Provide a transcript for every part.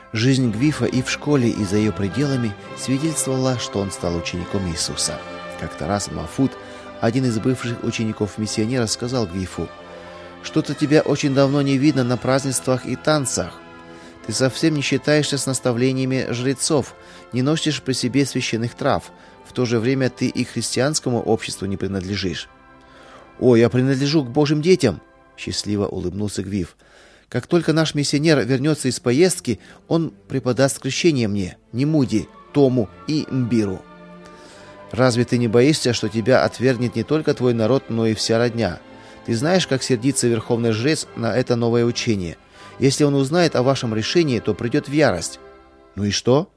Жизнь Гвифа и в школе, и за ее пределами свидетельствовала, что он стал учеником Иисуса. Как-то раз Мафут, один из бывших учеников миссионера, сказал Гвифу: «Что-то тебя очень давно не видно на празднествах и танцах. Ты совсем не считаешься с наставлениями жрецов, не носишь при себе священных трав. В то же время ты и христианскому обществу не принадлежишь». «О, я принадлежу к Божьим детям!» — счастливо улыбнулся Гвиф. «Как только наш миссионер вернется из поездки, он преподаст крещение мне, Немуди, Тому и Мбиру». «Разве ты не боишься, что тебя отвергнет не только твой народ, но и вся родня? Ты знаешь, как сердится верховный жрец на это новое учение? Если он узнает о вашем решении, то придет в ярость». «Ну и что?»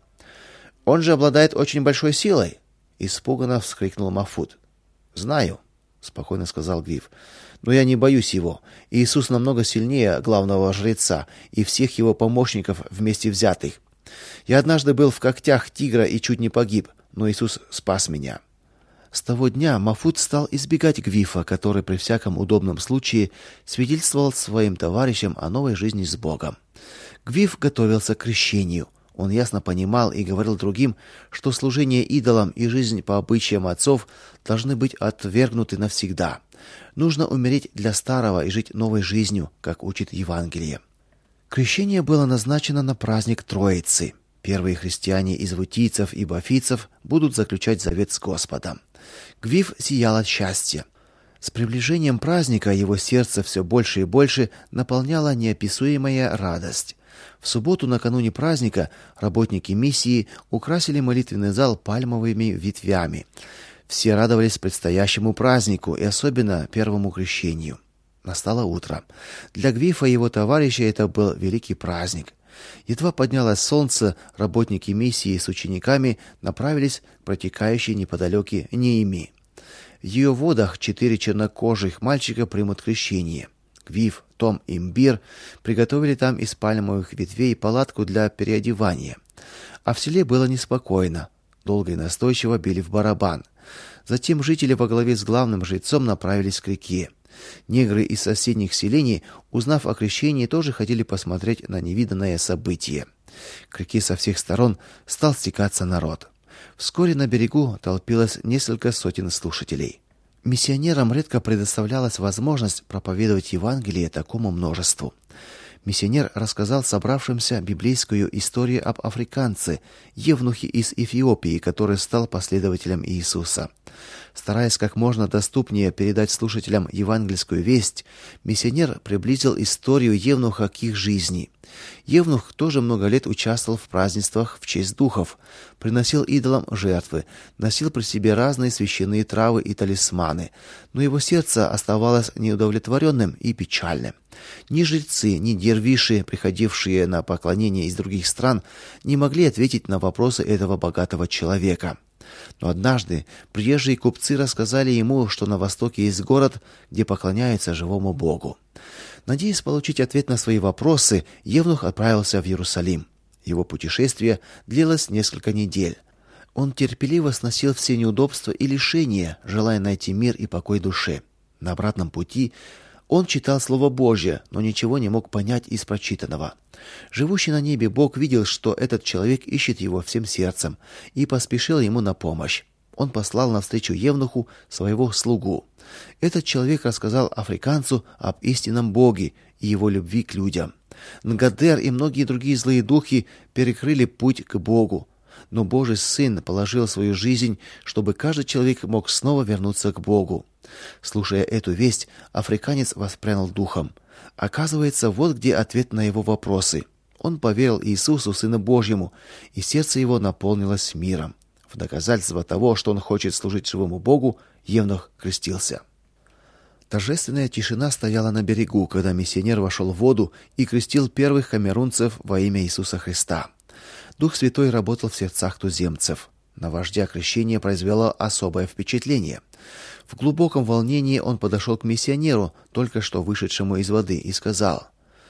«Он же обладает очень большой силой», — испуганно вскрикнул Мафут. «Знаю», — спокойно сказал Гвиф, — «но я не боюсь его. Иисус намного сильнее главного жреца и всех его помощников вместе взятых. Я однажды был в когтях тигра и чуть не погиб, но Иисус спас меня». С того дня Мафут стал избегать Гвифа, который при всяком удобном случае свидетельствовал своим товарищам о новой жизни с Богом. Гвиф готовился к крещению. Он ясно понимал и говорил другим, что служение идолам и жизнь по обычаям отцов должны быть отвергнуты навсегда. Нужно умереть для старого и жить новой жизнью, как учит Евангелие. Крещение было назначено на праздник Троицы. Первые христиане из вутийцев и бафийцев будут заключать завет с Господом. Гвиф сиял от счастья. С приближением праздника его сердце все больше и больше наполняла неописуемая радость. В субботу накануне праздника работники миссии украсили молитвенный зал пальмовыми ветвями. Все радовались предстоящему празднику и особенно первому крещению. Настало утро. Для Гвифа и его товарищей это был великий праздник. Едва поднялось солнце, работники миссии с учениками направились к протекающей неподалеку Неими. В ее водах 4 чернокожих мальчика примут крещение. Гвиф, Том и Мбир приготовили там из пальмовых ветвей палатку для переодевания. А в селе было неспокойно. Долго и настойчиво били в барабан. Затем жители во главе с главным жрецом направились к реке. Негры из соседних селений, узнав о крещении, тоже хотели посмотреть на невиданное событие. К реке со всех сторон стал стекаться народ. Вскоре на берегу толпилось несколько сотен слушателей. Миссионерам редко предоставлялась возможность проповедовать Евангелие такому множеству. Миссионер рассказал собравшимся библейскую историю об африканце, евнухе из Эфиопии, который стал последователем Иисуса. Стараясь как можно доступнее передать слушателям евангельскую весть, миссионер приблизил историю евнуха к их жизни. Евнух тоже много лет участвовал в празднествах в честь духов, приносил идолам жертвы, носил при себе разные священные травы и талисманы, но его сердце оставалось неудовлетворенным и печальным. Ни жрецы, ни дервиши, приходившие на поклонение из других стран, не могли ответить на вопросы этого богатого человека. Но однажды приезжие купцы рассказали ему, что на востоке есть город, где поклоняются живому Богу. Надеясь получить ответ на свои вопросы, евнух отправился в Иерусалим. Его путешествие длилось несколько недель. Он терпеливо сносил все неудобства и лишения, желая найти мир и покой душе. На обратном пути он читал Слово Божье, но ничего не мог понять из прочитанного. Живущий на небе Бог видел, что этот человек ищет его всем сердцем, и поспешил ему на помощь. Он послал навстречу евнуху своего слугу. Этот человек рассказал африканцу об истинном Боге и его любви к людям. Нгадер и многие другие злые духи перекрыли путь к Богу, но Божий Сын положил свою жизнь, чтобы каждый человек мог снова вернуться к Богу. Слушая эту весть, африканец воспрял духом. Оказывается, вот где ответ на его вопросы. Он поверил Иисусу, Сыну Божьему, и сердце его наполнилось миром. В доказательство того, что он хочет служить живому Богу, евнух крестился. Торжественная тишина стояла на берегу, когда миссионер вошел в воду и крестил первых камерунцев во имя Иисуса Христа. Дух Святой работал в сердцах туземцев. На вождя крещение произвело особое впечатление. В глубоком волнении он подошел к миссионеру, только что вышедшему из воды, и сказал: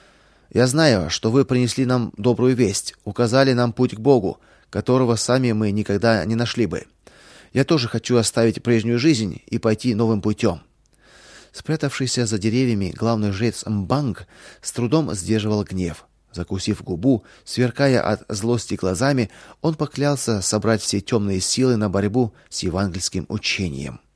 «Я знаю, что вы принесли нам добрую весть, указали нам путь к Богу, которого сами мы никогда не нашли бы. Я тоже хочу оставить прежнюю жизнь и пойти новым путем». Спрятавшийся за деревьями главный жрец Мбанг с трудом сдерживал гнев. Закусив губу, сверкая от злости глазами, он поклялся собрать все темные силы на борьбу с евангельским учением.